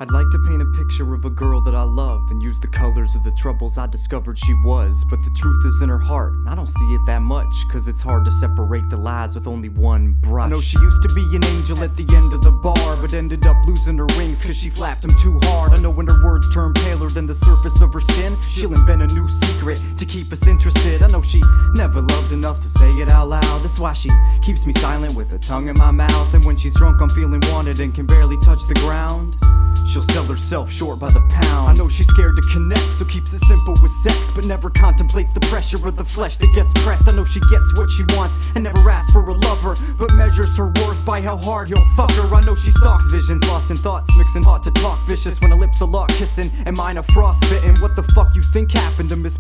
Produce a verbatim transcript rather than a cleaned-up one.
I'd like to paint a picture of a girl that I love and use the colors of the troubles I discovered she was. But the truth is in her heart, and I don't see it that much, cause it's hard to separate the lies with only one brush. I know she used to be an angel at the end of the bar, but ended up losing her wings cause she flapped them too hard. I know when her words turn paler than the surface of her skin, she'll invent a new secret to keep us interested. I know she never loved enough to say it out loud, that's why she keeps me silent with her tongue in my mouth. And when she's drunk I'm feeling wanted and can barely touch the ground, she'll sell herself short by the pound. I know she's scared to connect, so keeps it simple with sex, but never contemplates the pressure of the flesh that gets pressed. I know she gets what she wants and never asks for a lover, but measures her worth by how hard he'll fuck her. I know she stalks visions, lost in thoughts, mixing hot to talk vicious when her lips are locked kissing and mine are frostbitten. What the fuck you think happened to Miss